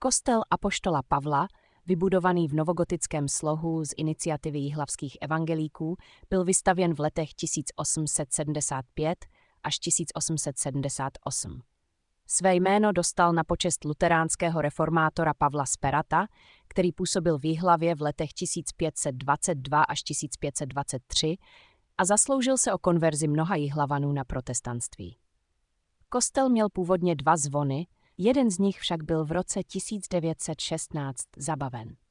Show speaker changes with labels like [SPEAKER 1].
[SPEAKER 1] Kostel apoštola Pavla, vybudovaný v novogotickém slohu z iniciativy jihlavských evangelíků, byl vystavěn v letech 1875 až 1878. Své jméno dostal na počest luteránského reformátora Pavla Sperata, který působil v Jihlavě v letech 1522 až 1523 a zasloužil se o konverzi mnoha Jihlavanů na protestantství. Kostel měl původně 2 zvony, jeden z nich však byl v roce 1916 zabaven.